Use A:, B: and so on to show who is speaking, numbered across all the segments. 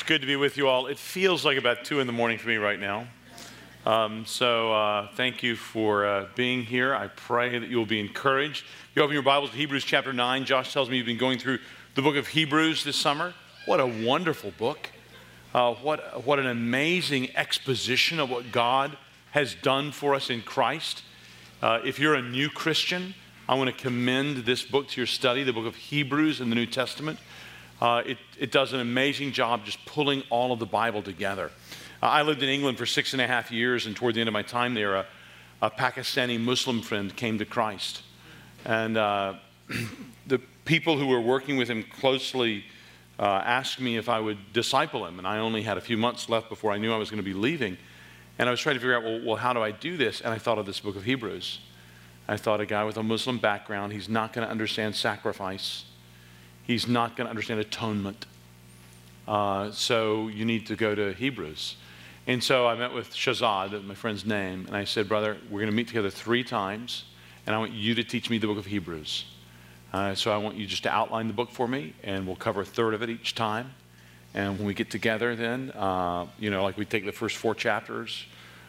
A: Good to be with you all. It feels like about 2 in the morning for me right now. Thank you for being here. I pray that you'll be encouraged. You open your Bibles to Hebrews chapter 9. Josh tells me you've been going through the book of Hebrews this summer. What a wonderful book. What an amazing exposition of what God has done for us in Christ. If you're a new Christian, I want to commend this book to your study, the book of Hebrews in the New Testament. It does an amazing job just pulling all of the Bible together. I lived in England for 6.5 years, and toward the end of my time there, a Pakistani Muslim friend came to Christ. And the people who were working with him closely asked me if I would disciple him, and I only had a few months left before I knew I was going to be leaving. And I was trying to figure out, well, how do I do this? And I thought of this book of Hebrews. I thought, a guy with a Muslim background, he's not going to understand sacrifice. He's not going to understand atonement. So you need to go to Hebrews. And so I met with Shazad, my friend's name, and I said, brother, we're going to meet together 3 times, and I want you to teach me the book of Hebrews. So I want you just to outline the book for me, and we'll cover a third of it each time. And when we get together then, like we take the first 4 chapters,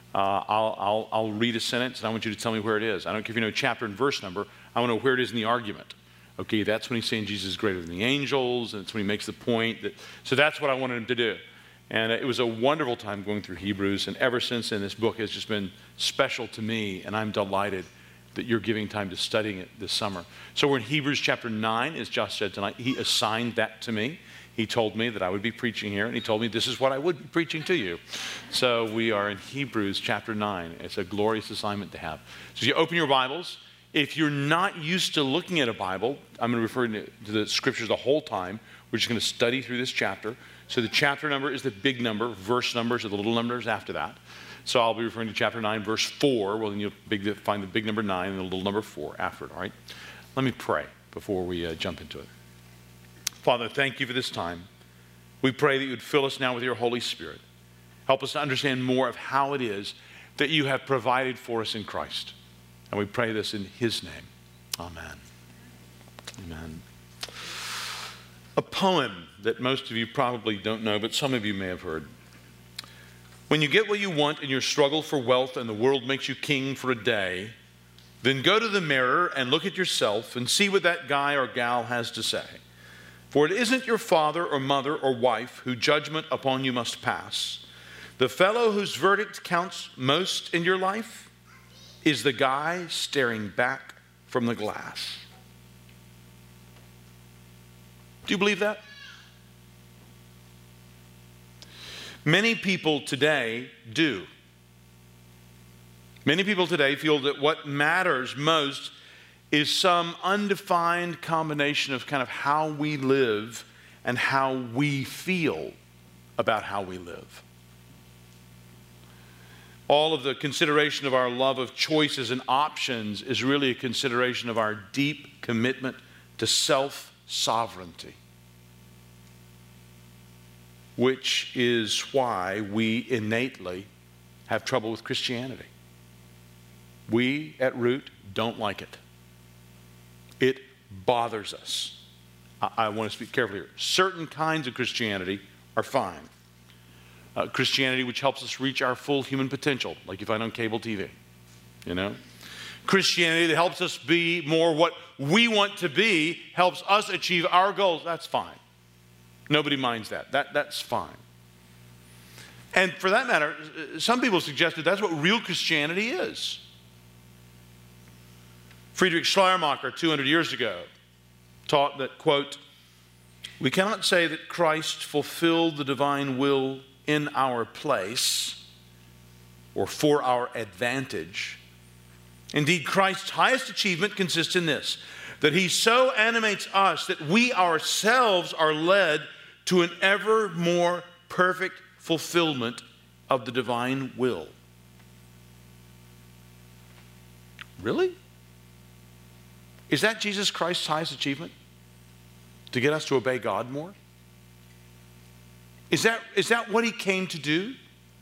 A: I'll read a sentence, and I want you to tell me where it is. I don't care if you know chapter and verse number. I want to know where it is in the argument. Okay, that's when he's saying Jesus is greater than the angels, and it's when he makes the point. So that's what I wanted him to do. And it was a wonderful time going through Hebrews, and ever since then, this book has just been special to me, and I'm delighted that you're giving time to studying it this summer. So we're in Hebrews chapter 9, as Josh said tonight. He assigned that to me. He told me that I would be preaching here, and he told me this is what I would be preaching to you. So we are in Hebrews chapter 9. It's a glorious assignment to have. So you open your Bibles. If you're not used to looking at a Bible, I'm going to refer to the scriptures the whole time. We're just going to study through this chapter. So the chapter number is the big number. Verse numbers are the little numbers after that. So I'll be referring to chapter 9, verse 4. Well, then you'll find the big number 9 and the little number 4 after it, all right? Let me pray before we jump into it. Father, thank you for this time. We pray that you would fill us now with your Holy Spirit. Help us to understand more of how it is that you have provided for us in Christ. And we pray this in his name. Amen. Amen. A poem that most of you probably don't know, but some of you may have heard. When you get what you want in your struggle for wealth and the world makes you king for a day, then go to the mirror and look at yourself and see what that guy or gal has to say. For it isn't your father or mother or wife who judgment upon you must pass. The fellow whose verdict counts most in your life is the guy staring back from the glass. Do you believe that? Many people today do. Many people today feel that what matters most is some undefined combination of kind of how we live and how we feel about how we live. All of the consideration of our love of choices and options is really a consideration of our deep commitment to self-sovereignty, which is why we innately have trouble with Christianity. We, at root, don't like it. It bothers us. I want to speak carefully here. Certain kinds of Christianity are fine. Christianity which helps us reach our full human potential, like you find on cable TV, Christianity that helps us be more what we want to be, helps us achieve our goals, that's fine. Nobody minds that. That's fine. And for that matter, some people suggested that's what real Christianity is. Friedrich Schleiermacher, 200 years ago, taught that, quote, we cannot say that Christ fulfilled the divine will in our place or for our advantage. Indeed, Christ's highest achievement consists in this, that he so animates us that we ourselves are led to an ever more perfect fulfillment of the divine will. Really? Is that Jesus Christ's highest achievement? To get us to obey God more? Is that what he came to do?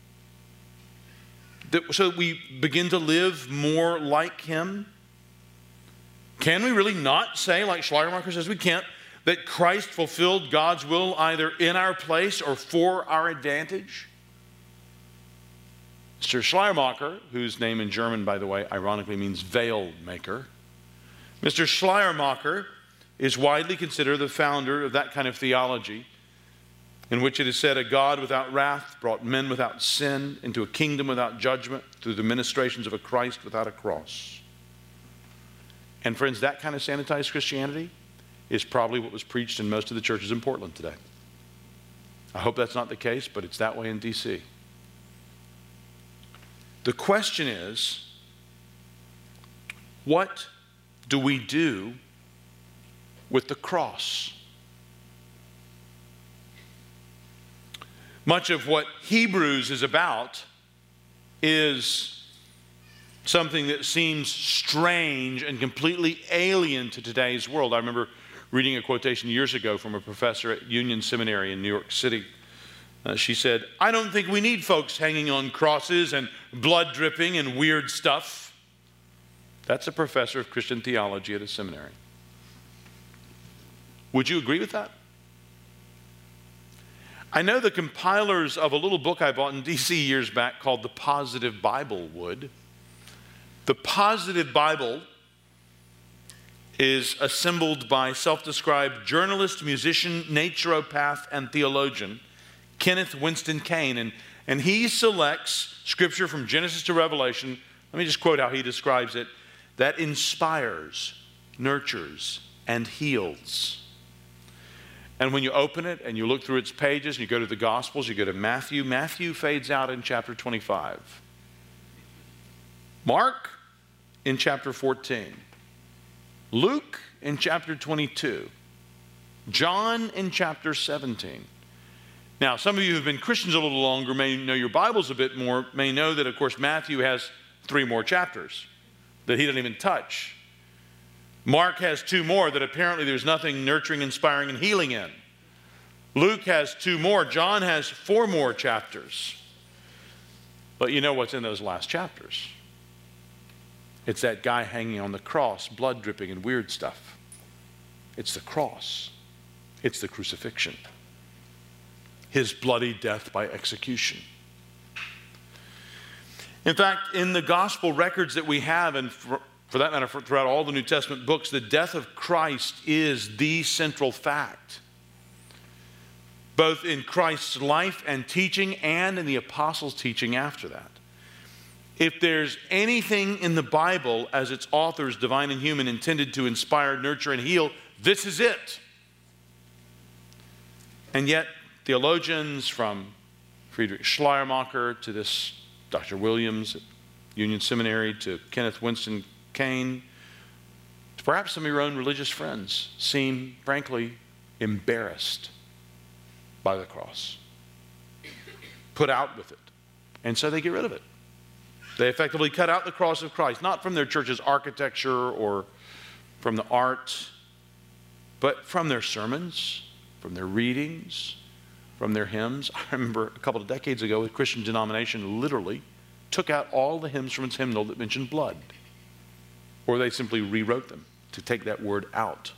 A: So that we begin to live more like him? Can we really not say, like Schleiermacher says we can't, that Christ fulfilled God's will either in our place or for our advantage? Mr. Schleiermacher, whose name in German, by the way, ironically means veil maker, Mr. Schleiermacher is widely considered the founder of that kind of theology, in which it is said, a God without wrath brought men without sin into a kingdom without judgment through the ministrations of a Christ without a cross. And friends, that kind of sanitized Christianity is probably what was preached in most of the churches in Portland today. I hope that's not the case, but it's that way in D.C. The question is, what do we do with the cross? Much of what Hebrews is about is something that seems strange and completely alien to today's world. I remember reading a quotation years ago from a professor at Union Seminary in New York City. She said, "I don't think we need folks hanging on crosses and blood dripping and weird stuff." That's a professor of Christian theology at a seminary. Would you agree with that? I know the compilers of a little book I bought in D.C. years back called The Positive Bible would. The Positive Bible is assembled by self-described journalist, musician, naturopath, and theologian Kenneth Winston Kane. And he selects scripture from Genesis to Revelation, let me just quote how he describes it, that inspires, nurtures, and heals. And when you open it and you look through its pages and you go to the Gospels, you go to Matthew, Matthew fades out in chapter 25. Mark in chapter 14. Luke in chapter 22. John in chapter 17. Now, some of you who have been Christians a little longer may know your Bibles a bit more, may know that, of course, Matthew has 3 more chapters that he doesn't even touch. Mark has 2 more that apparently there's nothing nurturing, inspiring, and healing in. Luke has 2 more. John has 4 more chapters. But you know what's in those last chapters? It's that guy hanging on the cross, blood dripping and weird stuff. It's the cross. It's the crucifixion. His bloody death by execution. In fact, in the gospel records that we have, and for that matter, throughout all the New Testament books, the death of Christ is the central fact. Both in Christ's life and teaching and in the apostles' teaching after that. If there's anything in the Bible as its authors, divine and human, intended to inspire, nurture, and heal, this is it. And yet, theologians from Friedrich Schleiermacher to this Dr. Williams at Union Seminary to Kenneth Winston Kane, to perhaps some of your own religious friends, seem, frankly, embarrassed by the cross, put out with it, and so they get rid of it. They effectively cut out the cross of Christ, not from their church's architecture or from the art, but from their sermons, from their readings, from their hymns. I remember a couple of decades ago, a Christian denomination literally took out all the hymns from its hymnal that mentioned blood. Or they simply rewrote them to take that word out.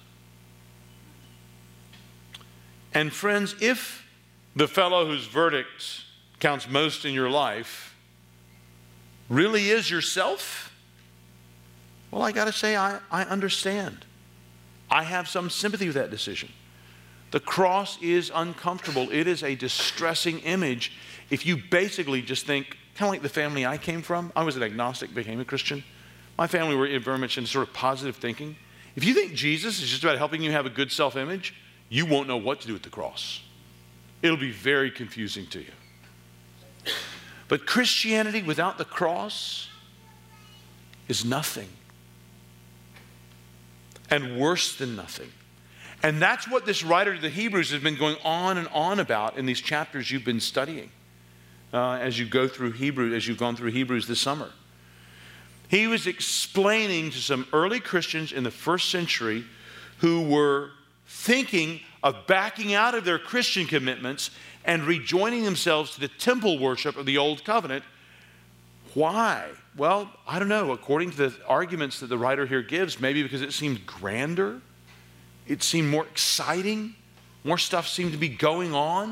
A: And friends, if the fellow whose verdict counts most in your life really is yourself, well, I got to say, I understand. I have some sympathy with that decision. The cross is uncomfortable. It is a distressing image. If you basically just think, kind of like the family I came from, I was an agnostic, became a Christian. My family were very much in sort of positive thinking. If you think Jesus is just about helping you have a good self-image, you won't know what to do with the cross. It'll be very confusing to you. But Christianity without the cross is nothing. And worse than nothing. And that's what this writer to the Hebrews has been going on and on about in these chapters you've been studying as you go through Hebrews, as you've gone through Hebrews this summer. He was explaining to some early Christians in the first century who were thinking of backing out of their Christian commitments and rejoining themselves to the temple worship of the Old Covenant. Why? Well, I don't know. According to the arguments that the writer here gives, maybe because it seemed grander it seemed more exciting. More stuff seemed to be going on.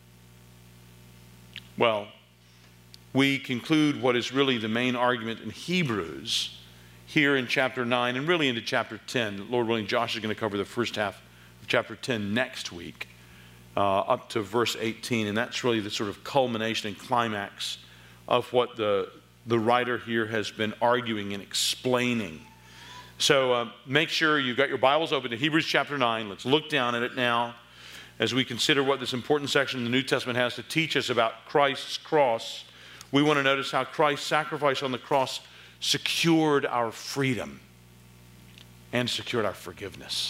A: Well, we conclude what is really the main argument in Hebrews here in chapter 9 and really into chapter 10. Lord willing, Josh is going to cover the first half of chapter 10 next week, up to verse 18. And that's really the sort of culmination and climax of what the writer here has been arguing and explaining. So make sure you've got your Bibles open to Hebrews chapter 9. Let's look down at it now as we consider what this important section of the New Testament has to teach us about Christ's cross. We want to notice how Christ's sacrifice on the cross secured our freedom and secured our forgiveness.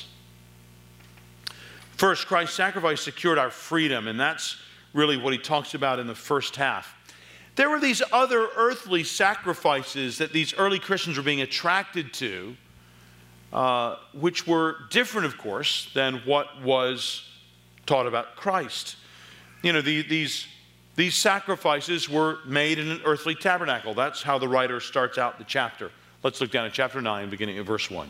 A: First, Christ's sacrifice secured our freedom, and that's really what he talks about in the first half. There were these other earthly sacrifices that these early Christians were being attracted to, which were different, of course, than what was taught about Christ. You know, these sacrifices were made in an earthly tabernacle. That's how the writer starts out the chapter. Let's look down at chapter 9, beginning at verse 1.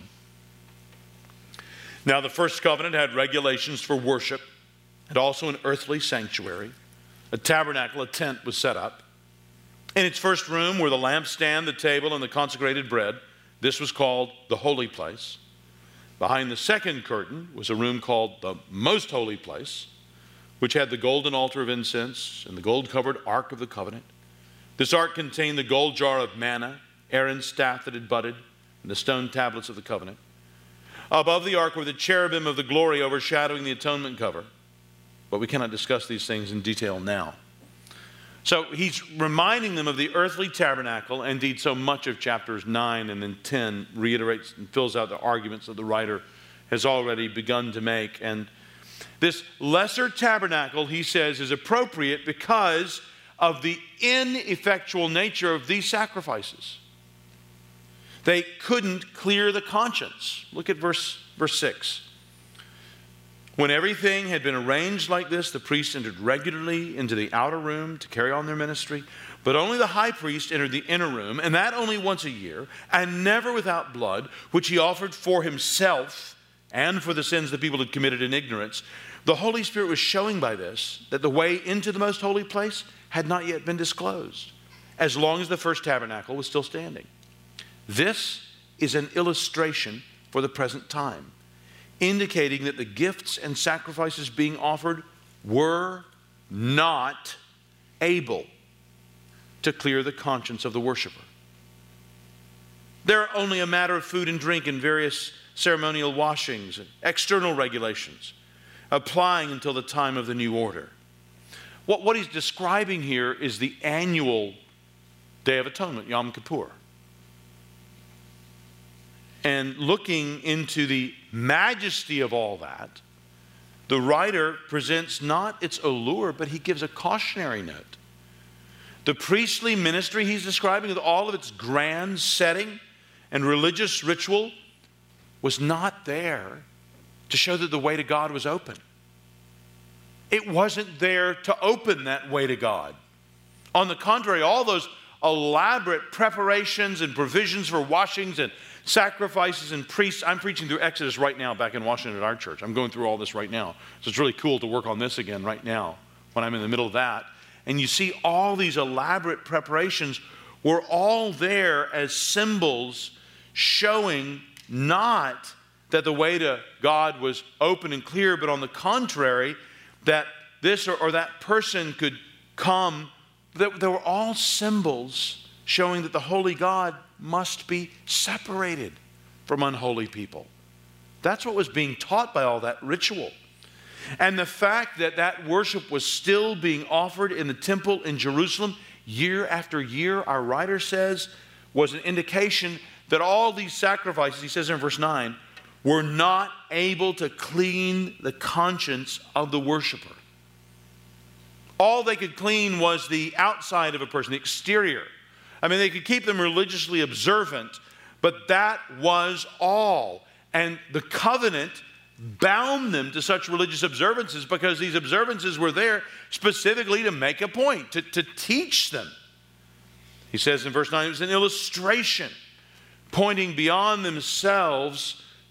A: Now the first covenant had regulations for worship and also an earthly sanctuary. A tabernacle, a tent, was set up. In its first room were the lampstand, the table, and the consecrated bread. This was called the holy place. Behind the second curtain was a room called the most holy place, which had the golden altar of incense and the gold-covered ark of the covenant. This ark contained the gold jar of manna, Aaron's staff that had budded, and the stone tablets of the covenant. Above the ark were the cherubim of the glory overshadowing the atonement cover. But we cannot discuss these things in detail now. So he's reminding them of the earthly tabernacle. Indeed, so much of chapters 9 and then 10 reiterates and fills out the arguments that the writer has already begun to make. And this lesser tabernacle, he says, is appropriate because of the ineffectual nature of these sacrifices. They couldn't clear the conscience. Look at verse 6. When everything had been arranged like this, the priests entered regularly into the outer room to carry on their ministry. But only the high priest entered the inner room, and that only once a year, and never without blood, which he offered for himself and for the sins the people had committed in ignorance. The Holy Spirit was showing by this that the way into the most holy place had not yet been disclosed, as long as the first tabernacle was still standing. This is an illustration for the present time, indicating that the gifts and sacrifices being offered were not able to clear the conscience of the worshiper. They're only a matter of food and drink and various ceremonial washings and external regulations, applying until the time of the new order. What he's describing here is the annual Day of Atonement, Yom Kippur. And looking into the majesty of all that, the writer presents not its allure, but he gives a cautionary note. The priestly ministry he's describing with all of its grand setting and religious ritual was not there to show that the way to God was open. It wasn't there to open that way to God. On the contrary, all those elaborate preparations and provisions for washings and sacrifices and priests. I'm preaching through Exodus right now back in Washington at our church. I'm going through all this right now. So it's really cool to work on this again right now when I'm in the middle of that. And you see all these elaborate preparations were all there as symbols showing not that the way to God was open and clear, but on the contrary, that this or that person could come. That they were all symbols showing that the holy God must be separated from unholy people. That's what was being taught by all that ritual. And the fact that that worship was still being offered in the temple in Jerusalem year after year, our writer says, was an indication that all these sacrifices, he says in verse 9, were not able to clean the conscience of the worshiper. All they could clean was the outside of a person, the exterior. I mean, they could keep them religiously observant, but that was all. And the covenant bound them to such religious observances because these observances were there specifically to make a point, to teach them. He says in verse 9, it was an illustration pointing beyond themselves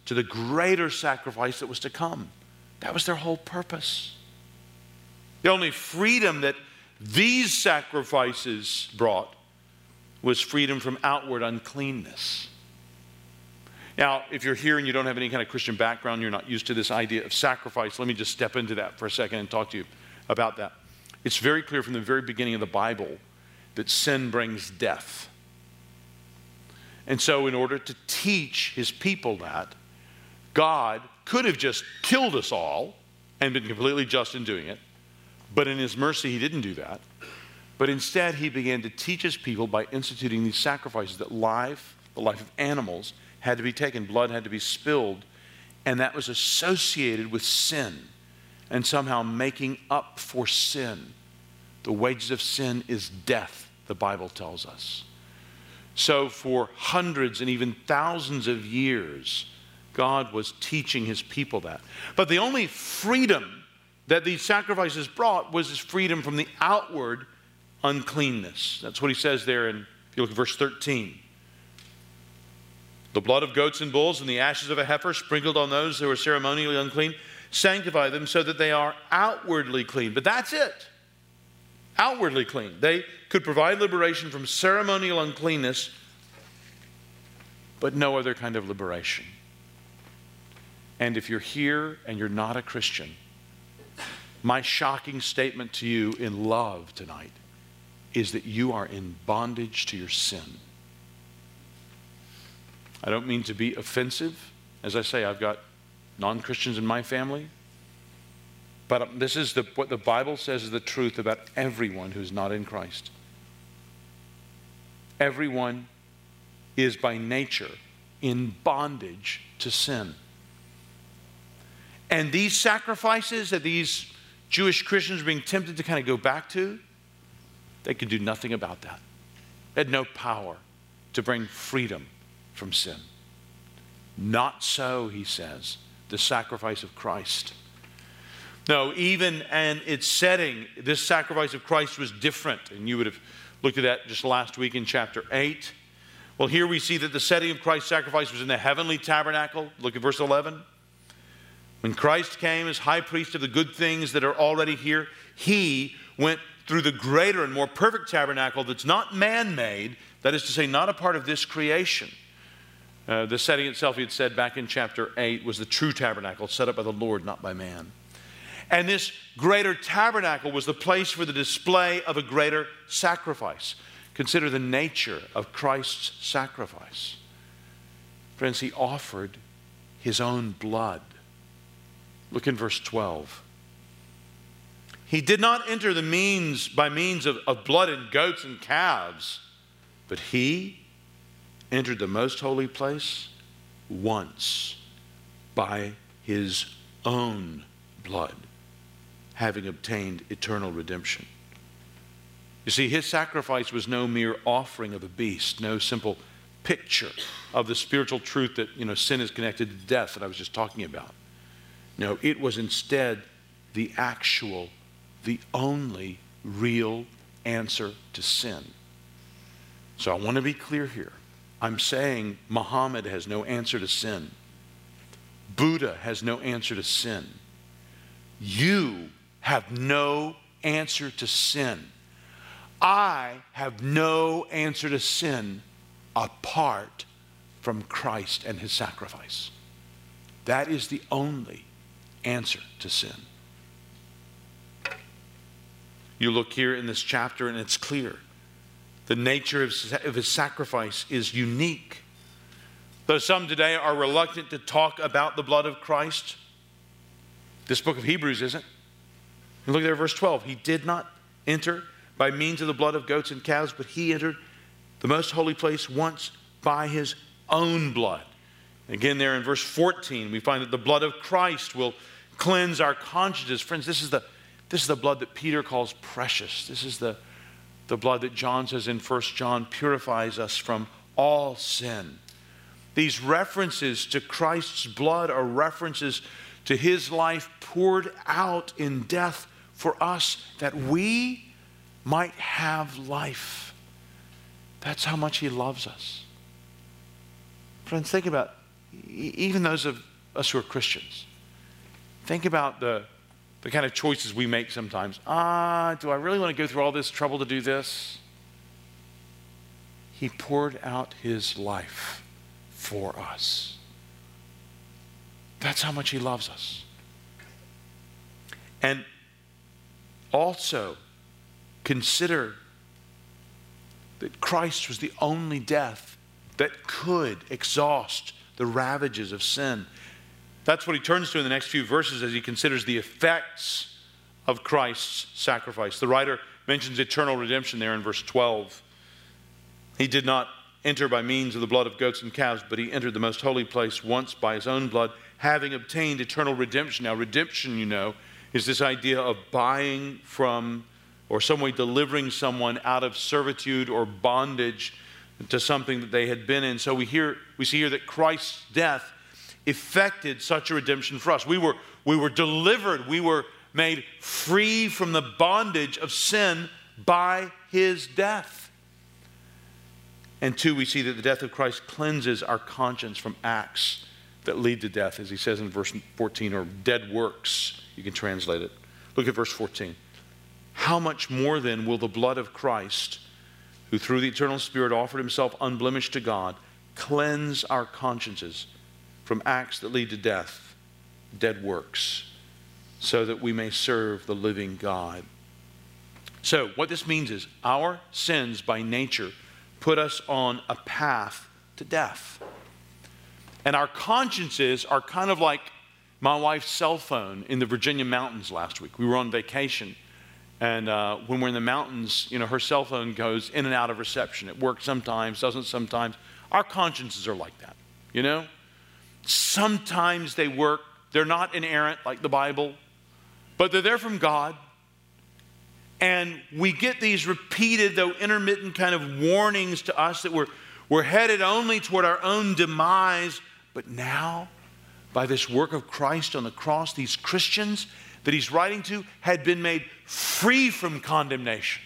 A: to the greater sacrifice that was to come. That was their whole purpose. The only freedom that these sacrifices brought was freedom from outward uncleanness. Now, if you're here and you don't have any kind of Christian background, you're not used to this idea of sacrifice, let me just step into that for a second and talk to you about that. It's very clear from the very beginning of the Bible that sin brings death. And so in order to teach his people that, God could have just killed us all and been completely just in doing it. But in his mercy, he didn't do that. But instead, he began to teach his people by instituting these sacrifices that the life of animals had to be taken, blood had to be spilled, and that was associated with sin and somehow making up for sin. The wages of sin is death, the Bible tells us. So for hundreds and even thousands of years, God was teaching his people that. But the only freedom that these sacrifices brought was this freedom from the outward uncleanness. That's what he says there in, if you look at verse 13. The blood of goats and bulls and the ashes of a heifer sprinkled on those who were ceremonially unclean, sanctify them so that they are outwardly clean. But that's it. Outwardly clean. They could provide liberation from ceremonial uncleanness, but no other kind of liberation. And if you're here and you're not a Christian, my shocking statement to you in love tonight is that you are in bondage to your sin. I don't mean to be offensive. As I say, I've got non-Christians in my family. But this is what the Bible says is the truth about everyone who's not in Christ. Everyone is by nature in bondage to sin. And these sacrifices that these Jewish Christians are being tempted to kind of go back to, they could do nothing about that. They had no power to bring freedom from sin. Not so, he says, the sacrifice of Christ. No, even in its setting, this sacrifice of Christ was different. And you would have looked at that just last week in chapter 8. Well, here we see that the setting of Christ's sacrifice was in the heavenly tabernacle. Look at verse 11. When Christ came as high priest of the good things that are already here, he went through the greater and more perfect tabernacle that's not man-made, that is to say, not a part of this creation. The setting itself, he had said back in chapter 8, was the true tabernacle set up by the Lord, not by man. And this greater tabernacle was the place for the display of a greater sacrifice. Consider the nature of Christ's sacrifice. Friends, he offered his own blood. Look in verse 12. He did not enter by means of blood and goats and calves, but he entered the most holy place once by his own blood, having obtained eternal redemption. You see, his sacrifice was no mere offering of a beast, no simple picture of the spiritual truth that, sin is connected to death that I was just talking about. No, it was instead the only real answer to sin. So I want to be clear here. I'm saying Muhammad has no answer to sin. Buddha has no answer to sin. You have no answer to sin. I have no answer to sin apart from Christ and his sacrifice. That is the only answer to sin. You look here in this chapter and it's clear. The nature of his sacrifice is unique. Though some today are reluctant to talk about the blood of Christ, this book of Hebrews isn't. And look there at verse 12. He did not enter by means of the blood of goats and calves, but he entered the most holy place once by his own blood. Again, there in verse 14, we find that the blood of Christ will cleanse our consciences. Friends, this is the blood that Peter calls precious. This is the blood that John says in 1 John purifies us from all sin. These references to Christ's blood are references to his life poured out in death for us that we might have life. That's how much he loves us. Friends, think about it. even those of us who are Christians, think about the kind of choices we make sometimes. Do I really want to go through all this trouble to do this? He poured out his life for us. That's how much he loves us. And also consider that Christ was the only death that could exhaust the ravages of sin. That's what he turns to in the next few verses as he considers the effects of Christ's sacrifice. The writer mentions eternal redemption there in verse 12. He did not enter by means of the blood of goats and calves, but he entered the most holy place once by his own blood, having obtained eternal redemption. Now, redemption, you know, is this idea of buying from, or some way delivering someone out of servitude or bondage to something that they had been in. So we see here that Christ's death effected such a redemption for us. We were delivered. We were made free from the bondage of sin by his death. And two, we see that the death of Christ cleanses our conscience from acts that lead to death, as he says in verse 14, or dead works, you can translate it. Look at verse 14. How much more then will the blood of Christ, who through the eternal Spirit offered himself unblemished to God, cleanse our consciences from acts that lead to death, dead works, so that we may serve the living God. So what this means is our sins by nature put us on a path to death. And our consciences are kind of like my wife's cell phone in the Virginia mountains last week. We were on vacation. And when we're in the mountains, you know, her cell phone goes in and out of reception. It works sometimes, doesn't sometimes. Our consciences are like that, you know? Sometimes they work. They're not inerrant like the Bible, but they're there from God. And we get these repeated, though intermittent, kind of warnings to us that we're headed only toward our own demise. But now, by this work of Christ on the cross, these Christians that he's writing to had been made free from condemnation.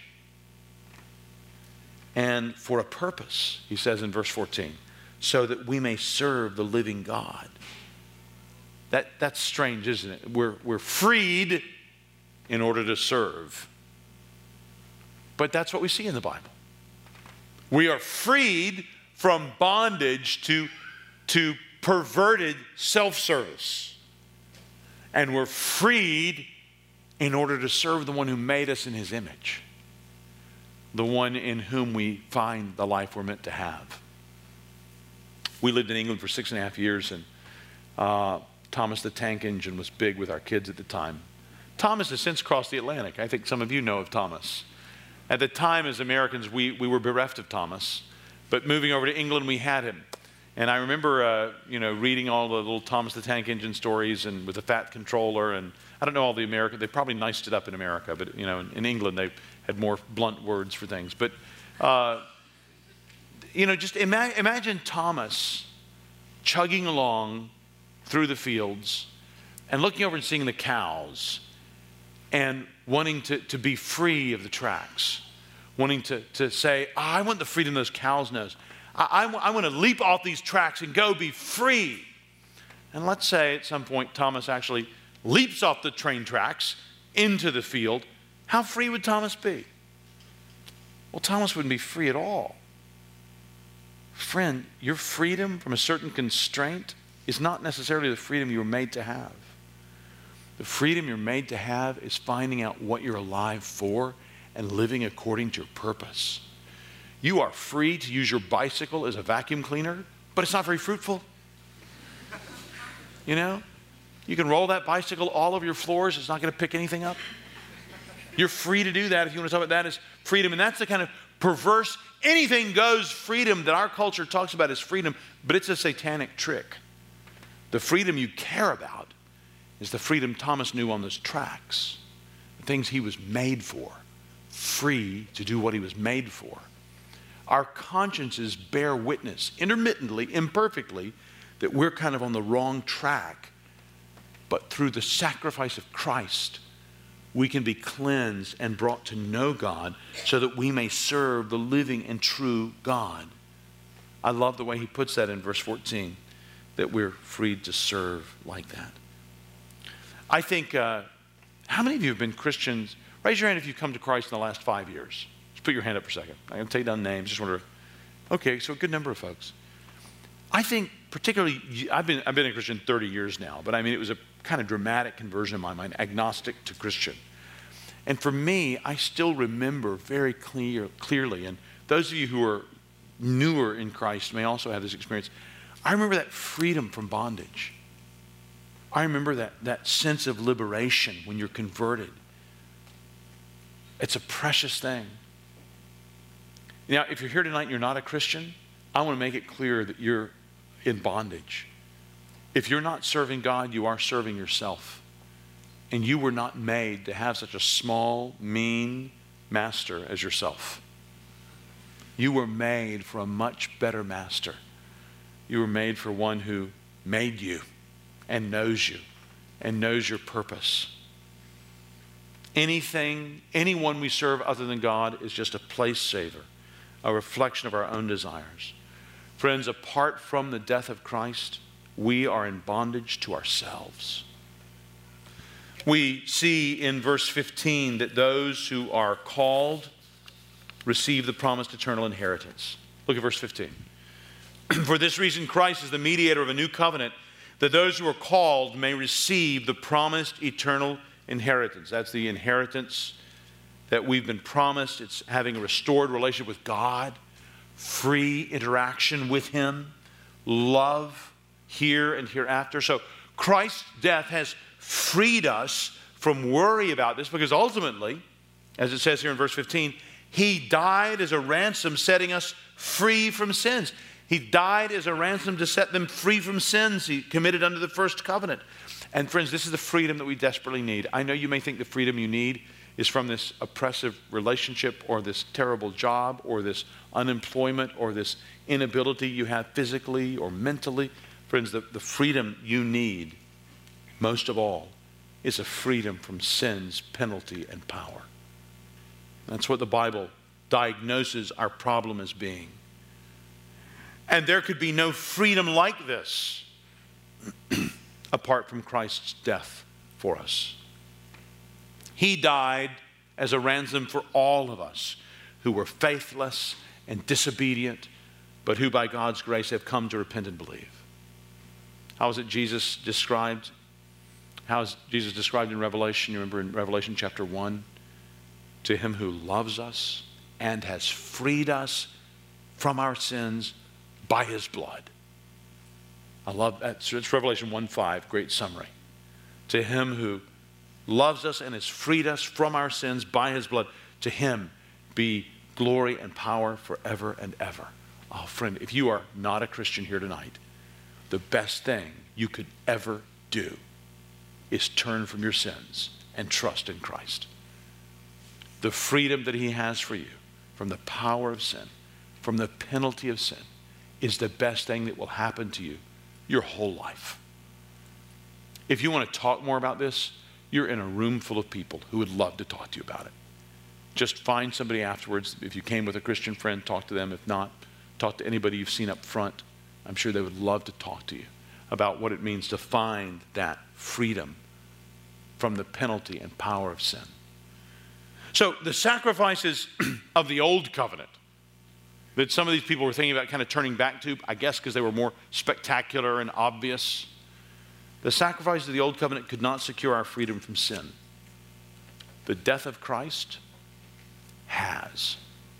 A: And for a purpose, he says in verse 14, so that we may serve the living God. That's strange, isn't it? We're freed in order to serve. But that's what we see in the Bible. We are freed from bondage to perverted self-service. And we're freed in order to serve the one who made us in his image. The one in whom we find the life we're meant to have. We lived in England for 6.5 years, and Thomas the Tank Engine was big with our kids at the time. Thomas has since crossed the Atlantic. I think some of you know of Thomas. At the time, as Americans, we were bereft of Thomas. But moving over to England, we had him. And I remember, reading all the little Thomas the Tank Engine stories, and with the fat controller, and I don't know all the American. They probably niced it up in America, but in England they had more blunt words for things. But just imagine Thomas chugging along through the fields and looking over and seeing the cows and wanting to be free of the tracks, wanting to say, I want the freedom those cows know. I want to leap off these tracks and go be free. And let's say at some point Thomas actually leaps off the train tracks into the field. How free would Thomas be? Well, Thomas wouldn't be free at all. Friend, your freedom from a certain constraint is not necessarily the freedom you were made to have. The freedom you're made to have is finding out what you're alive for and living according to your purpose. You are free to use your bicycle as a vacuum cleaner, but it's not very fruitful. You can roll that bicycle all over your floors. It's not going to pick anything up. You're free to do that. If you want to talk about that as freedom. And that's the kind of perverse, anything goes freedom that our culture talks about as freedom, but it's a satanic trick. The freedom you care about is the freedom Thomas knew on those tracks. The things he was made for. Free to do what he was made for. Our consciences bear witness, intermittently, imperfectly, that we're kind of on the wrong track. But through the sacrifice of Christ, we can be cleansed and brought to know God so that we may serve the living and true God. I love the way he puts that in verse 14. that we're freed to serve like that. I think, how many of you have been Christians? Raise your hand if you've come to Christ in the last 5 years. Just put your hand up for a second. I'm going to take down names. Just wonder. Okay, so a good number of folks. I think particularly, I've been a Christian 30 years now, but I mean, it was a kind of dramatic conversion in my mind, agnostic to Christian. And for me, I still remember very clearly, and those of you who are newer in Christ may also have this experience. I remember that freedom from bondage. I remember that sense of liberation when you're converted. It's a precious thing. Now, if you're here tonight and you're not a Christian, I want to make it clear that you're in bondage. If you're not serving God, you are serving yourself. And you were not made to have such a small, mean master as yourself. You were made for a much better master. You were made for one who made you and knows your purpose. Anyone we serve other than God is just a place saver, a reflection of our own desires. Friends, apart from the death of Christ, we are in bondage to ourselves. We see in verse 15 that those who are called receive the promised eternal inheritance. Look at verse 15. For this reason, Christ is the mediator of a new covenant, that those who are called may receive the promised eternal inheritance. That's the inheritance that we've been promised. It's having a restored relationship with God, free interaction with Him, love here and hereafter. So Christ's death has freed us from worry about this, because ultimately, as it says here in verse 15, He died as a ransom, setting us free from sins. He died as a ransom to set them free from sins He committed under the first covenant. And friends, this is the freedom that we desperately need. I know you may think the freedom you need is from this oppressive relationship or this terrible job or this unemployment or this inability you have physically or mentally. Friends, the freedom you need most of all is a freedom from sin's penalty and power. That's what the Bible diagnoses our problem as being. And there could be no freedom like this apart from Christ's death for us. He died as a ransom for all of us who were faithless and disobedient, but who by God's grace have come to repent and believe. How is it Jesus described? How is Jesus described in Revelation? You remember in Revelation chapter 1? To Him who loves us and has freed us from our sins by His blood. I love that. So it's Revelation 1:5, great summary. To Him who loves us and has freed us from our sins by His blood, to Him be glory and power forever and ever. Oh, friend, if you are not a Christian here tonight, the best thing you could ever do is turn from your sins and trust in Christ. The freedom that He has for you from the power of sin, from the penalty of sin, is the best thing that will happen to you your whole life. If you want to talk more about this, you're in a room full of people who would love to talk to you about it. Just find somebody afterwards. If you came with a Christian friend, talk to them. If not, talk to anybody you've seen up front. I'm sure they would love to talk to you about what it means to find that freedom from the penalty and power of sin. So the sacrifices of the old covenant that some of these people were thinking about kind of turning back to, I guess because they were more spectacular and obvious, the sacrifices of the old covenant could not secure our freedom from sin. The death of Christ has.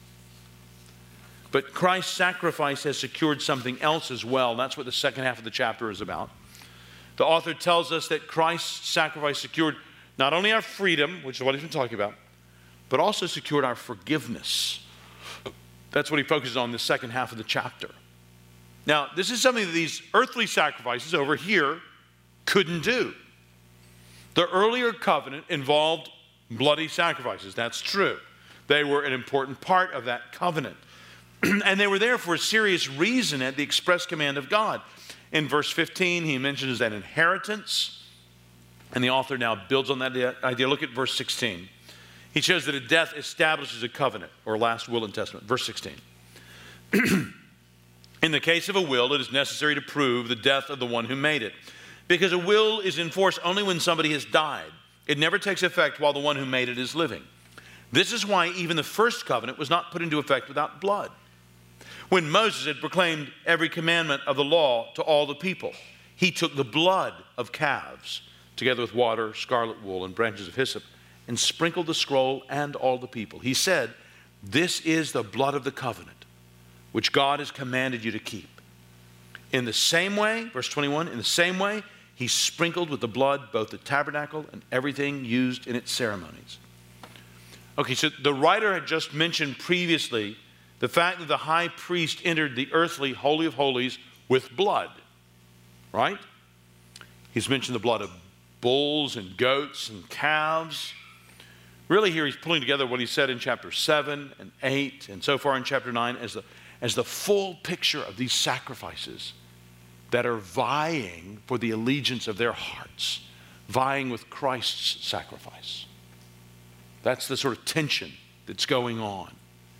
A: But Christ's sacrifice has secured something else as well. That's what the second half of the chapter is about. The author tells us that Christ's sacrifice secured not only our freedom, which is what he's been talking about, but also secured our forgiveness. That's what he focuses on in the second half of the chapter. Now, this is something that these earthly sacrifices over here couldn't do. The earlier covenant involved bloody sacrifices. That's true. They were an important part of that covenant. And they were there for a serious reason at the express command of God. In verse 15, he mentions that inheritance. And the author now builds on that idea. Look at verse 16. He shows that a death establishes a covenant, or last will and testament. Verse 16. In the case of a will, it is necessary to prove the death of the one who made it, because a will is in force only when somebody has died. It never takes effect while the one who made it is living. This is why even the first covenant was not put into effect without blood. When Moses had proclaimed every commandment of the law to all the people, he took the blood of calves, together with water, scarlet wool, and branches of hyssop, and sprinkled the scroll and all the people. He said, "This is the blood of the covenant, which God has commanded you to keep." In the same way, verse 21, in the same way, he sprinkled with the blood both the tabernacle and everything used in its ceremonies. Okay, so the writer had just mentioned previously the fact that the high priest entered the earthly Holy of Holies with blood, right? He's mentioned the blood of bulls and goats and calves. Really here he's pulling together what he said in chapter 7 and 8 and so far in chapter 9 as the full picture of these sacrifices that are vying for the allegiance of their hearts, vying with Christ's sacrifice. That's the sort of tension that's going on.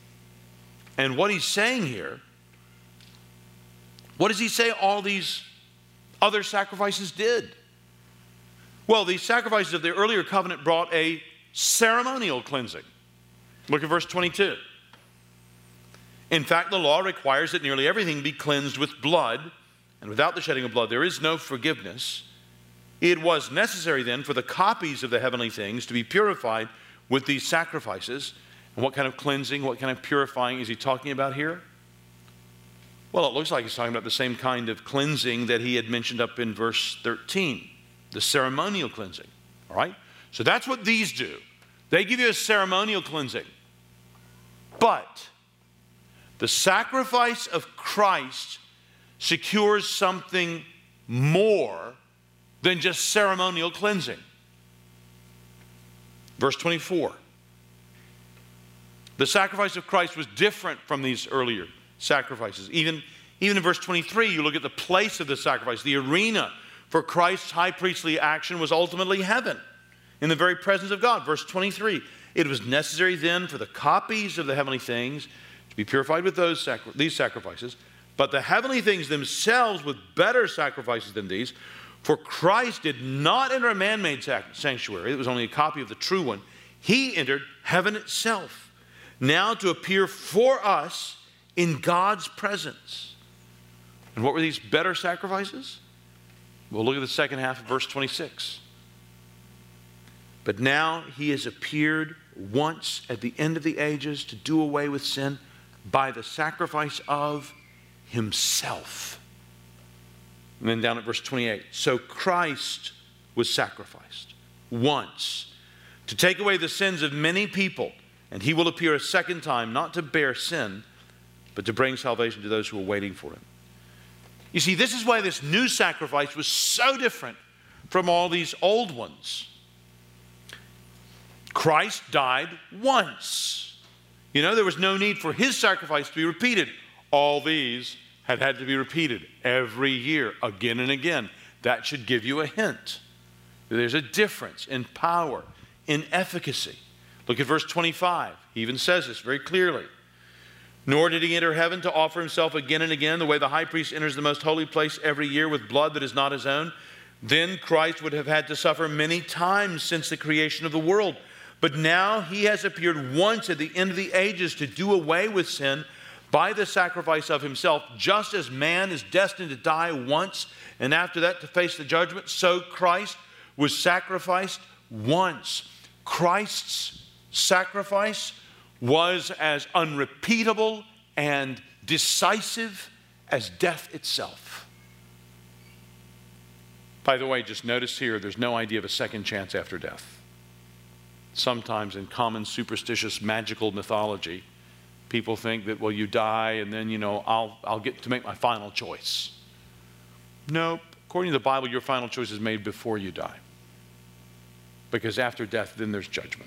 A: And what he's saying here, what does he say all these other sacrifices did? Well, these sacrifices of the earlier covenant brought a ceremonial cleansing. Look at verse 22. In fact, the law requires that nearly everything be cleansed with blood, and without the shedding of blood there is no forgiveness. It was necessary then for the copies of the heavenly things to be purified with these sacrifices. And what kind of cleansing, what kind of purifying is he talking about here? Well, it looks like he's talking about the same kind of cleansing that he had mentioned up in verse 13, the ceremonial cleansing. All right? So that's what these do. They give you a ceremonial cleansing. But the sacrifice of Christ secures something more than just ceremonial cleansing. Verse 24. The sacrifice of Christ was different from these earlier sacrifices. Even in verse 23, you look at the place of the sacrifice. The arena for Christ's high priestly action was ultimately heaven, in the very presence of God. Verse 23, it was necessary then for the copies of the heavenly things to be purified with these sacrifices, but the heavenly things themselves with better sacrifices than these. For Christ did not enter a man-made sanctuary. It was only a copy of the true one. He entered heaven itself, now to appear for us in God's presence. And what were these better sacrifices? Well, look at the second half of verse 26. But now he has appeared once at the end of the ages to do away with sin by the sacrifice of himself. And then down at verse 28. So Christ was sacrificed once to take away the sins of many people, and he will appear a second time, not to bear sin, but to bring salvation to those who are waiting for him. You see, this is why this new sacrifice was so different from all these old ones. Christ died once. You know, there was no need for his sacrifice to be repeated. All these had to be repeated every year, again and again. That should give you a hint. There's a difference in power, in efficacy. Look at verse 25. He even says this very clearly. Nor did he enter heaven to offer himself again and again, the way the high priest enters the most holy place every year with blood that is not his own. Then Christ would have had to suffer many times since the creation of the world. But now he has appeared once at the end of the ages to do away with sin by the sacrifice of himself. Just as man is destined to die once and after that to face the judgment, so Christ was sacrificed once. Christ's sacrifice was as unrepeatable and decisive as death itself. By the way, just notice here, there's no idea of a second chance after death. Sometimes in common superstitious magical mythology, people think that, well, you die and then, I'll get to make my final choice. Nope. According to the Bible, your final choice is made before you die. Because after death, then there's judgment.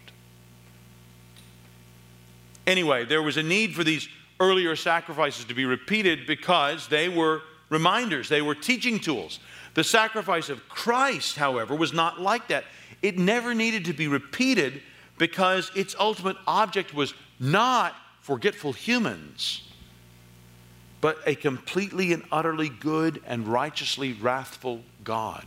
A: Anyway, there was a need for these earlier sacrifices to be repeated because they were reminders. They were teaching tools. The sacrifice of Christ, however, was not like that. It never needed to be repeated because its ultimate object was not forgetful humans, but a completely and utterly good and righteously wrathful God.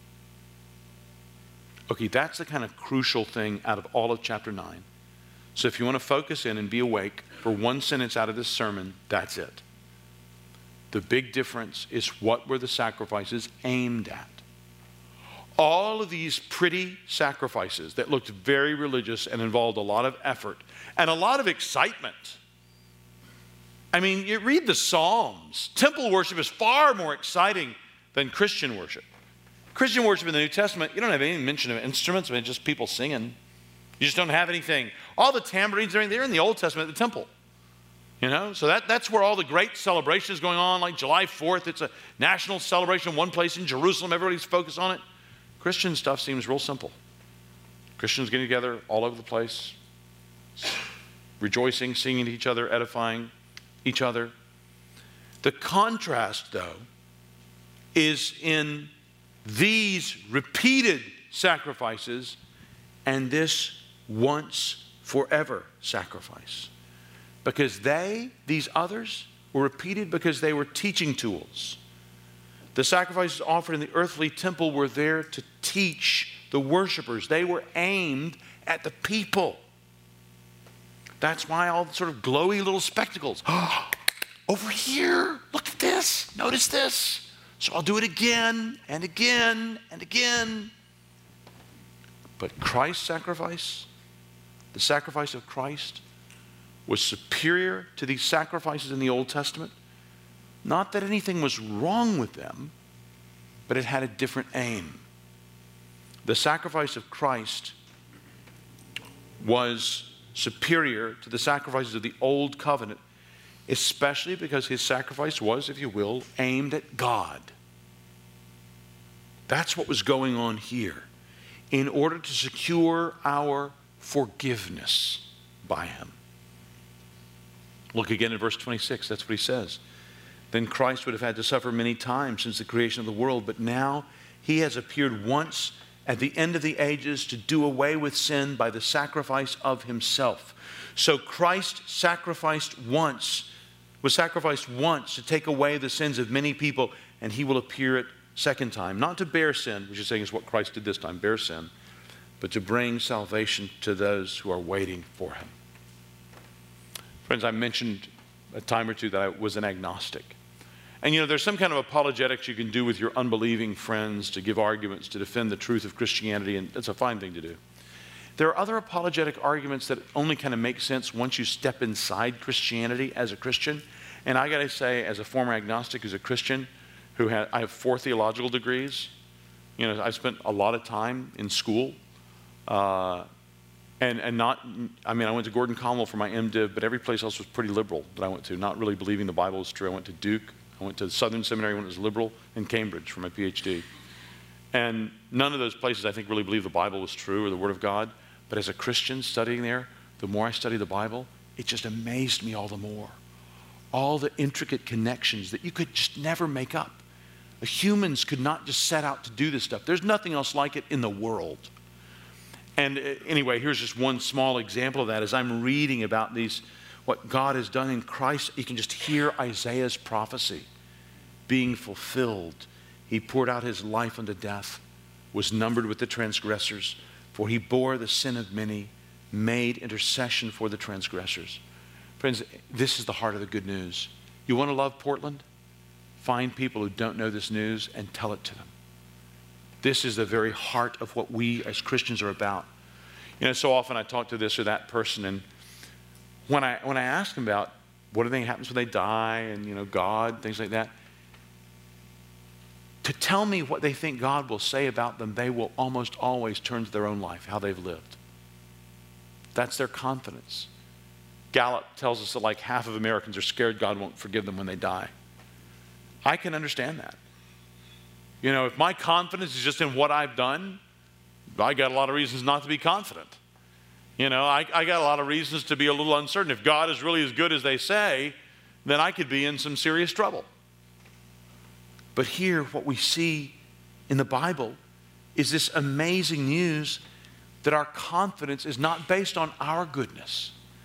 A: Okay, that's the kind of crucial thing out of all of chapter 9. So if you want to focus in and be awake for one sentence out of this sermon, that's it. The big difference is, what were the sacrifices aimed at? All of these pretty sacrifices that looked very religious and involved a lot of effort and a lot of excitement. I mean, you read the Psalms. Temple worship is far more exciting than Christian worship. Christian worship in the New Testament, you don't have any mention of instruments. I mean, just people singing. You just don't have anything. All the tambourines, they're in the Old Testament at the temple. You know, so that's where all the great celebrations going on, like July 4th. It's a national celebration, one place in Jerusalem. Everybody's focused on it. Christian stuff seems real simple. Christians getting together all over the place, rejoicing, singing to each other, edifying each other. The contrast, though, is in these repeated sacrifices and this once forever sacrifice. Because these others, were repeated because they were teaching tools. The sacrifices offered in the earthly temple were there to teach the worshipers. They were aimed at the people. That's why all the sort of glowy little spectacles. Over here, look at this, notice this. So I'll do it again and again and again. But Christ's sacrifice, the sacrifice of Christ, was superior to these sacrifices in the Old Testament. Not that anything was wrong with them, but it had a different aim. The sacrifice of Christ was superior to the sacrifices of the Old Covenant, especially because his sacrifice was, if you will, aimed at God. That's what was going on here, in order to secure our forgiveness by him. Look again at verse 26. That's what he says. Then Christ would have had to suffer many times since the creation of the world, but now he has appeared once at the end of the ages to do away with sin by the sacrifice of himself. So Christ was sacrificed once to take away the sins of many people, and he will appear a second time, not to bear sin, which is saying is what Christ did this time, bear sin, but to bring salvation to those who are waiting for him. Friends, I mentioned a time or two that I was an agnostic. And you know, there's some kind of apologetics you can do with your unbelieving friends to give arguments to defend the truth of Christianity, and it's a fine thing to do. There are other apologetic arguments that only kind of make sense once you step inside Christianity as a Christian. And I got to say, as a former agnostic, as a Christian, I have 4 theological degrees. You know, I spent a lot of time in school. I went to Gordon Conwell for my MDiv, but every place else was pretty liberal that I went to, not really believing the Bible was true. I went to Duke. I went to Southern Seminary when it was liberal, and Cambridge for my PhD. And none of those places, I think, really believed the Bible was true or the Word of God. But as a Christian studying there, the more I studied the Bible, it just amazed me all the more. All the intricate connections that you could just never make up. The humans could not just set out to do this stuff. There's nothing else like it in the world. And anyway, here's just one small example of that. As I'm reading about what God has done in Christ, you can just hear Isaiah's prophecy being fulfilled. He poured out his life unto death, was numbered with the transgressors, for he bore the sin of many, made intercession for the transgressors. Friends, this is the heart of the good news. You want to love Portland? Find people who don't know this news and tell it to them. This is the very heart of what we as Christians are about. You know, so often I talk to this or that person, and when I ask them about what do they happens when they die and, you know, God, things like that, to tell me what they think God will say about them, they will almost always turn to their own life, how they've lived. That's their confidence. Gallup tells us that like half of Americans are scared God won't forgive them when they die. I can understand that. You know, if my confidence is just in what I've done, I got a lot of reasons not to be confident. You know, I got a lot of reasons to be a little uncertain. If God is really as good as they say, then I could be in some serious trouble. But here, what we see in the Bible is this amazing news that our confidence is not based on our goodness.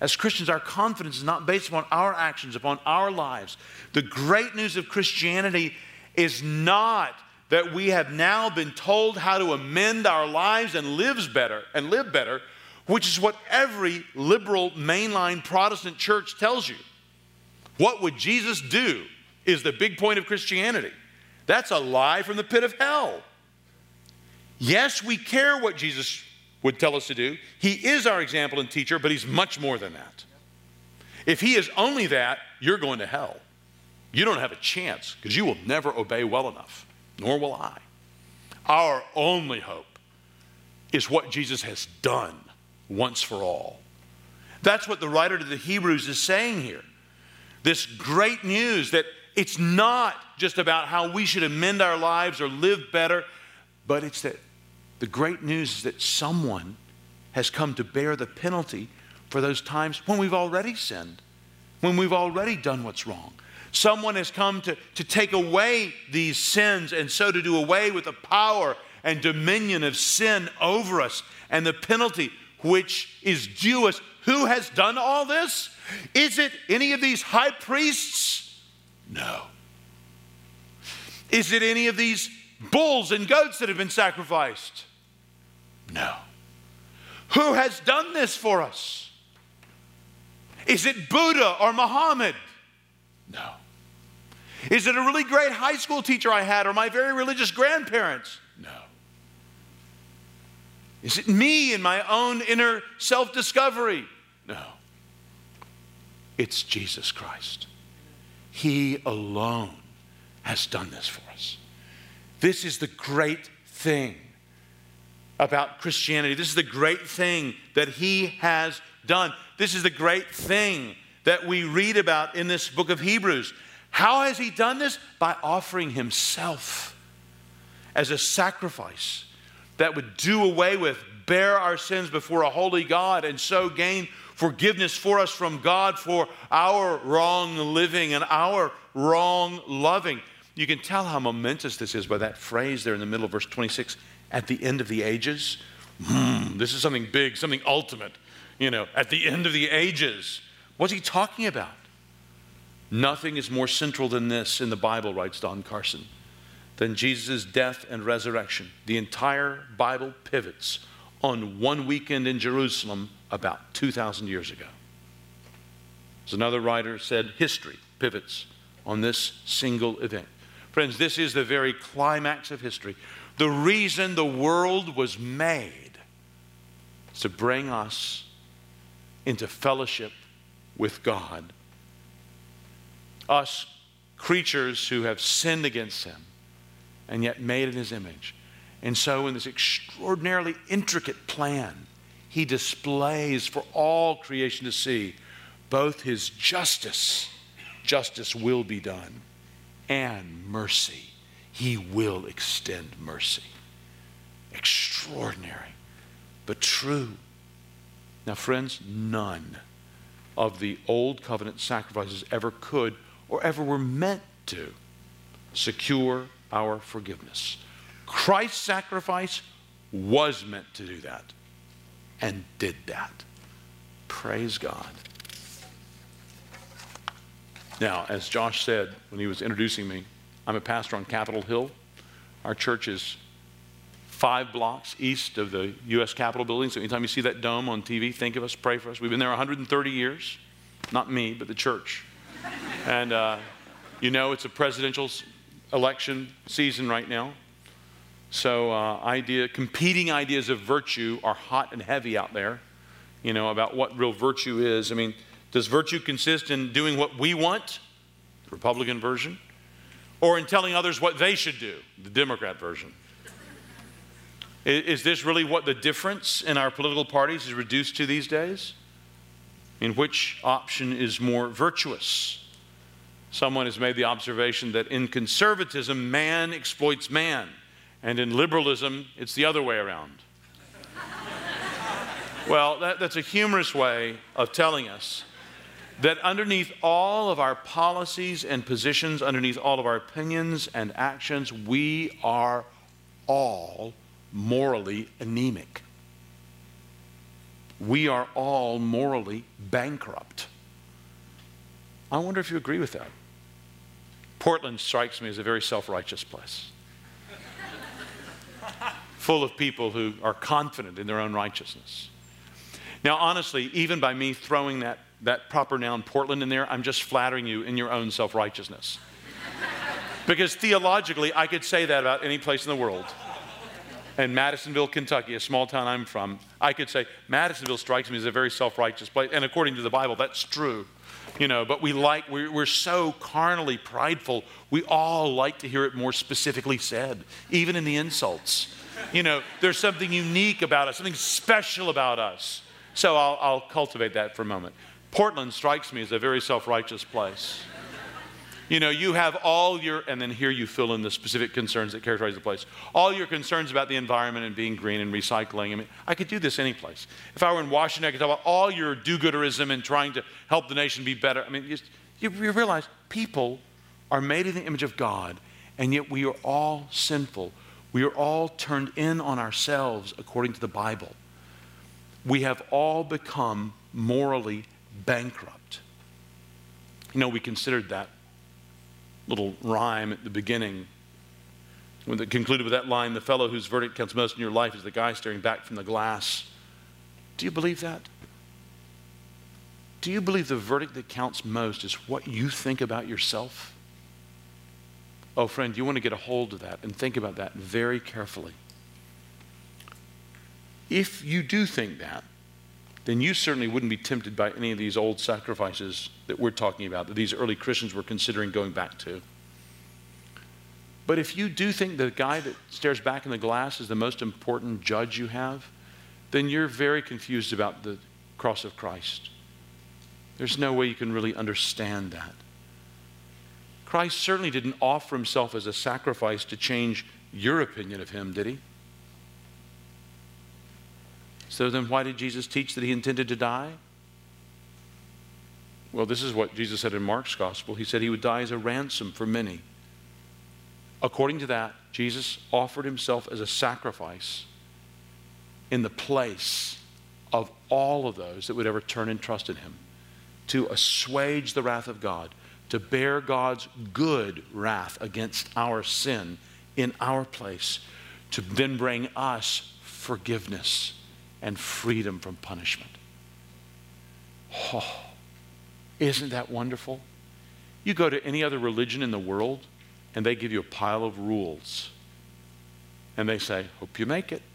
A: As Christians, our confidence is not based upon our actions, upon our lives. The great news of Christianity is not that we have now been told how to amend our lives and live better, which is what every liberal mainline Protestant church tells you. What would Jesus do is the big point of Christianity. That's a lie from the pit of hell. Yes, we care what Jesus would tell us to do. He is our example and teacher, but he's much more than that. If he is only that, you're going to hell. You don't have a chance because you will never obey well enough, nor will I. Our only hope is what Jesus has done once for all. That's what the writer to the Hebrews is saying here. This great news that it's not just about how we should amend our lives or live better, but it's that the great news is that someone has come to bear the penalty for those times when we've already sinned, when we've already done what's wrong. Someone has come to take away these sins and so to do away with the power and dominion of sin over us and the penalty which is due us. Who has done all this? Is it any of these high priests? No. Is it any of these bulls and goats that have been sacrificed? No. Who has done this for us? Is it Buddha or Muhammad? No. Is it a really great high school teacher I had or my very religious grandparents? No. Is it me and my own inner self-discovery? No. It's Jesus Christ. He alone has done this for us. This is the great thing about Christianity. This is the great thing that he has done. This is the great thing that we read about in this book of Hebrews. How has he done this? By offering himself as a sacrifice that would do away with, bear our sins before a holy God, and so gain forgiveness for us from God for our wrong living and our wrong loving. You can tell how momentous this is by that phrase there in the middle of verse 26, at the end of the ages. This is something big, something ultimate, at the end of the ages. What's he talking about? Nothing is more central than this in the Bible, writes Don Carson, than Jesus' death and resurrection. The entire Bible pivots on one weekend in Jerusalem about 2,000 years ago. As another writer said, history pivots on this single event. Friends, this is the very climax of history. The reason the world was made is to bring us into fellowship with God. Us creatures who have sinned against him and yet made in his image. And so in this extraordinarily intricate plan, he displays for all creation to see both his justice will be done, and mercy. He will extend mercy. Extraordinary, but true. Now, friends, none of the old covenant sacrifices ever could or ever were meant to secure our forgiveness. Christ's sacrifice was meant to do that and did that. Praise God. Now, as Josh said when he was introducing me, I'm a pastor on Capitol Hill. Our church is 5 blocks east of the U.S. Capitol building. So anytime you see that dome on TV, think of us, pray for us. We've been there 130 years. Not me, but the church. And it's a presidential election season right now. So competing ideas of virtue are hot and heavy out there, about what real virtue is. I mean, does virtue consist in doing what we want, the Republican version, or in telling others what they should do, the Democrat version? Is this really what the difference in our political parties is reduced to these days? In which option is more virtuous? Someone has made the observation that in conservatism, man exploits man. And in liberalism, it's the other way around. Well, that's a humorous way of telling us that underneath all of our policies and positions, underneath all of our opinions and actions, we are all morally anemic. We are all morally bankrupt. I wonder if you agree with that. Portland strikes me as a very self-righteous place, full of people who are confident in their own righteousness. Now, honestly, even by me throwing that proper noun Portland in there, I'm just flattering you in your own self-righteousness. Because theologically, I could say that about any place in the world. In Madisonville, Kentucky, a small town I'm from, I could say Madisonville strikes me as a very self-righteous place. And according to the Bible, that's true. You know, but we're so carnally prideful, we all like to hear it more specifically said, even in the insults. You know, there's something unique about us, something special about us. So I'll cultivate that for a moment. Portland strikes me as a very self-righteous place. You know, you have all your, and then here you fill in the specific concerns that characterize the place. All your concerns about the environment and being green and recycling. I mean, I could do this any place. If I were in Washington, I could talk about all your do-gooderism and trying to help the nation be better. I mean, you realize people are made in the image of God, and yet we are all sinful. We are all turned in on ourselves according to the Bible. We have all become morally bankrupt. You know, we considered that little rhyme at the beginning, when it concluded with that line, the fellow whose verdict counts most in your life is the guy staring back from the glass. Do you believe that? Do you believe the verdict that counts most is what you think about yourself? Oh, friend, you want to get a hold of that and think about that very carefully. If you do think that, then you certainly wouldn't be tempted by any of these old sacrifices that we're talking about, that these early Christians were considering going back to. But if you do think the guy that stares back in the glass is the most important judge you have, then you're very confused about the cross of Christ. There's no way you can really understand that. Christ certainly didn't offer himself as a sacrifice to change your opinion of him, did he? So then why did Jesus teach that he intended to die? Well, this is what Jesus said in Mark's gospel. He said he would die as a ransom for many. According to that, Jesus offered himself as a sacrifice in the place of all of those that would ever turn and trust in him, to assuage the wrath of God, to bear God's good wrath against our sin in our place, to then bring us forgiveness and freedom from punishment. Oh, isn't that wonderful? You go to any other religion in the world and they give you a pile of rules and they say, hope you make it.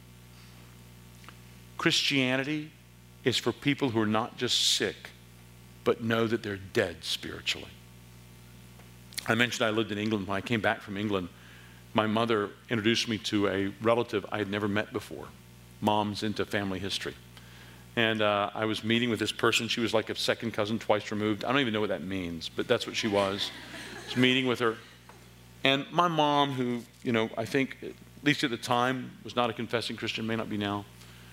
A: Christianity is for people who are not just sick, but know that they're dead spiritually. I mentioned I lived in England. When I came back from England, my mother introduced me to a relative I had never met before. Mom's into family history. And I was meeting with this person. She was like a second cousin, twice removed. I don't even know what that means, but that's what she was. I was meeting with her. And my mom, who, you know, I think, at least at the time, was not a confessing Christian, may not be now,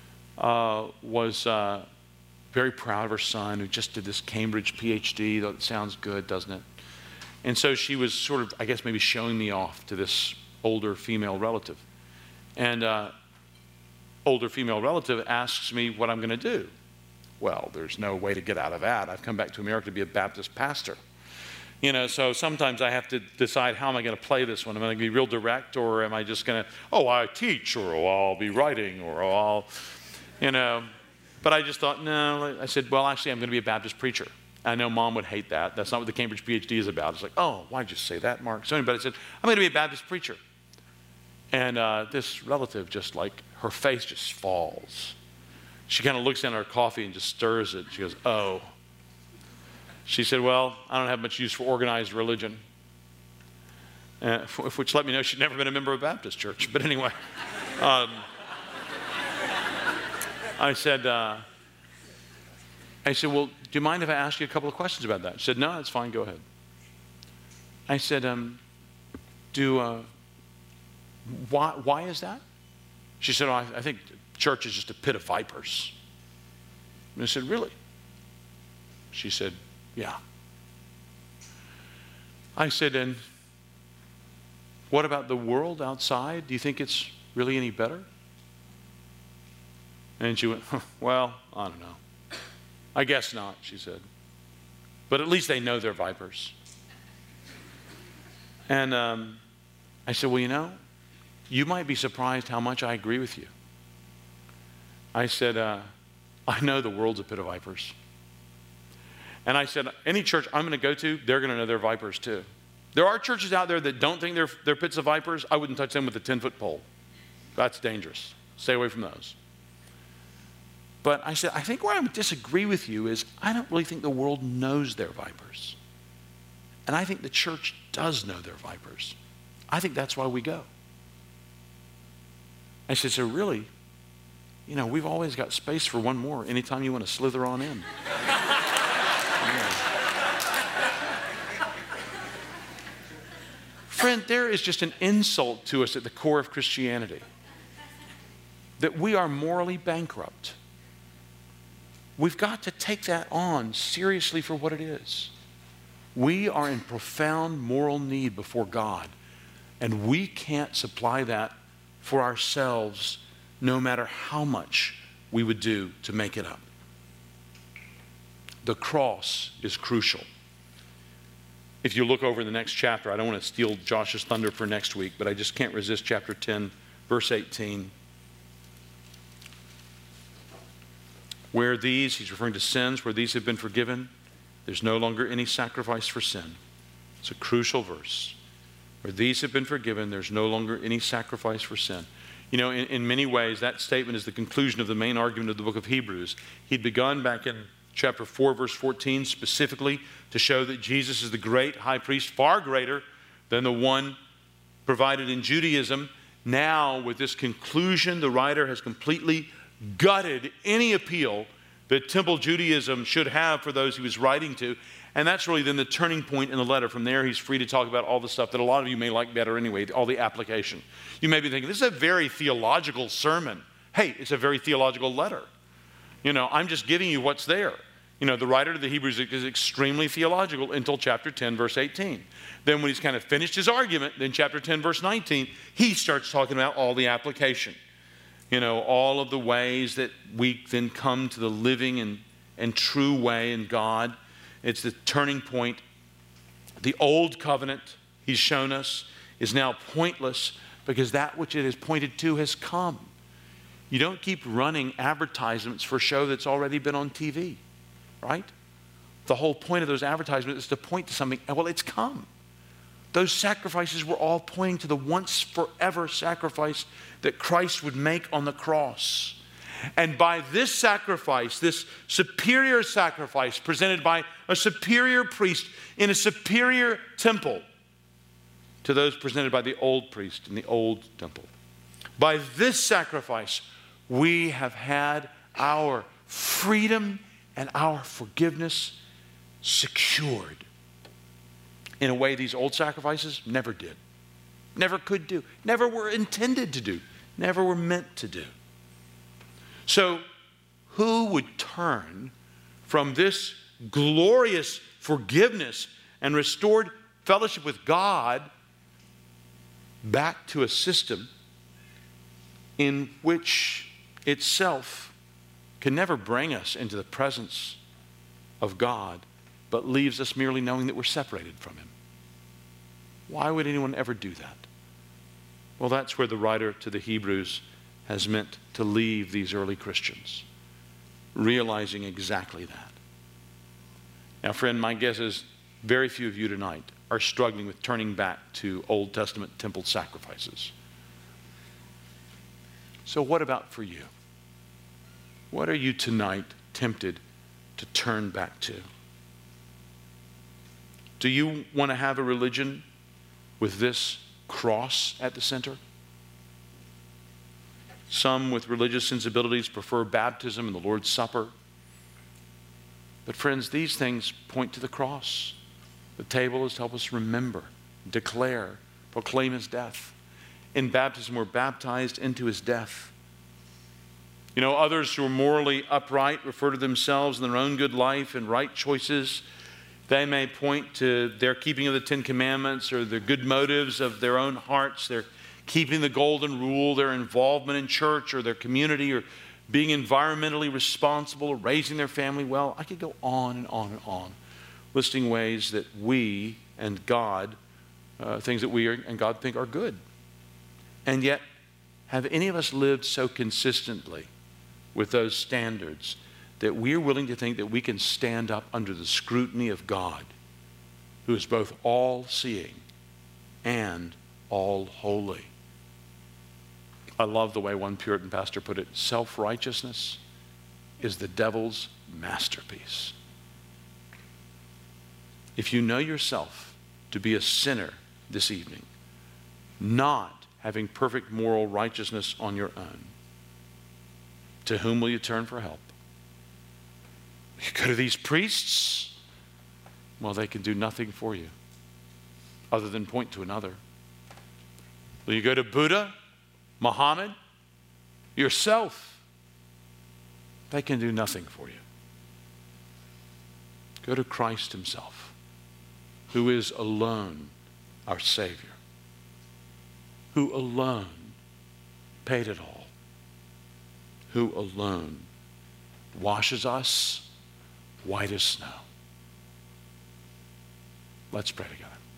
A: was very proud of her son who just did this Cambridge PhD. That sounds good, doesn't it? And so she was sort of, I guess, maybe showing me off to this older female relative. And older female relative asks me what I'm going to do. Well, there's no way to get out of that. I've come back to America to be a Baptist pastor. You know, so sometimes I have to decide, how am I going to play this one? Am I going to be real direct, or am I just going to, oh, I teach, or oh, I'll be writing, or oh, I'll, you know. But I just thought, no. I said, well, actually, I'm going to be a Baptist preacher. I know Mom would hate that. That's not what the Cambridge PhD is about. It's like, oh, why'd you say that, Mark? So anyway, I said, I'm going to be a Baptist preacher. And this relative just like, her face just falls. She kind of looks down at her coffee and just stirs it. She goes, oh. She said, well, I don't have much use for organized religion. Which let me know she'd never been a member of a Baptist church. But anyway, I said, well, do you mind if I ask you a couple of questions about that? She said, no, it's fine, go ahead. I said, why is that? She said, oh, I think church is just a pit of vipers. And I said, really? She said, yeah. I said, and what about the world outside? Do you think it's really any better? And she went, well, I don't know. I guess not, she said. But at least they know they're vipers. And I said, well, you know, you might be surprised how much I agree with you. I said, I know the world's a pit of vipers. And I said, any church I'm going to go to, they're going to know they're vipers too. There are churches out there that don't think they're pits of vipers. I wouldn't touch them with a 10-foot pole. That's dangerous. Stay away from those. But I said, I think where I would disagree with you is I don't really think the world knows they're vipers. And I think the church does know they're vipers. I think that's why we go. I said, so really, you know, we've always got space for one more anytime you want to slither on in. Yeah. Friend, there is just an insult to us at the core of Christianity that we are morally bankrupt. We've got to take that on seriously for what it is. We are in profound moral need before God, and we can't supply that for ourselves no matter how much we would do to make it up. The cross is crucial. If you look over in the next chapter, I don't want to steal Josh's thunder for next week, but I just can't resist chapter 10, verse 18. Where these, he's referring to sins, where these have been forgiven, there's no longer any sacrifice for sin. It's a crucial verse. Where these have been forgiven, there's no longer any sacrifice for sin. You know, in many ways, that statement is the conclusion of the main argument of the book of Hebrews. He'd begun back in chapter 4, verse 14, specifically to show that Jesus is the great high priest, far greater than the one provided in Judaism. Now, with this conclusion, the writer has completely gutted any appeal that temple Judaism should have for those he was writing to. And that's really then the turning point in the letter. From there, he's free to talk about all the stuff that a lot of you may like better anyway, all the application. You may be thinking, this is a very theological sermon. Hey, it's a very theological letter. You know, I'm just giving you what's there. You know, the writer of the Hebrews is extremely theological until chapter 10, verse 18. Then when he's kind of finished his argument, then chapter 10, verse 19, he starts talking about all the application. You know, all of the ways that we then come to the living and true way in God. It's the turning point. The old covenant, he's shown us, is now pointless because that which it is pointed to has come. You don't keep running advertisements for a show that's already been on TV, right? The whole point of those advertisements is to point to something. Well, it's come. Those sacrifices were all pointing to the once forever sacrifice that Christ would make on the cross. And by this sacrifice, this superior sacrifice presented by a superior priest in a superior temple to those presented by the old priest in the old temple. By this sacrifice, we have had our freedom and our forgiveness secured in a way these old sacrifices never did, never could do, never were intended to do, never were meant to do. So who would turn from this glorious forgiveness and restored fellowship with God back to a system in which itself can never bring us into the presence of God, but leaves us merely knowing that we're separated from Him? Why would anyone ever do that? Well, that's where the writer to the Hebrews has meant to leave these early Christians, realizing exactly that. Now, friend, my guess is very few of you tonight are struggling with turning back to Old Testament temple sacrifices. So what about for you? What are you tonight tempted to turn back to? Do you want to have a religion with this cross at the center? Some with religious sensibilities prefer baptism and the Lord's Supper. But friends, these things point to the cross. The table is to help us remember, declare, proclaim His death. In baptism, we're baptized into His death. You know, others who are morally upright refer to themselves in their own good life and right choices. They may point to their keeping of the Ten Commandments or the good motives of their own hearts, their keeping the golden rule, their involvement in church or their community or being environmentally responsible, raising their family well. I could go on and on and on, listing ways that we and God, things that we and God think are good. And yet, have any of us lived so consistently with those standards that we're willing to think that we can stand up under the scrutiny of God, who is both all-seeing and all-holy? I love the way one Puritan pastor put it. Self-righteousness is the devil's masterpiece. If you know yourself to be a sinner this evening, not having perfect moral righteousness on your own, to whom will you turn for help? You go to these priests. Well, they can do nothing for you other than point to another. Will you go to Buddha, Muhammad, yourself? They can do nothing for you. Go to Christ himself, who is alone our Savior, who alone paid it all, who alone washes us white as snow. Let's pray together.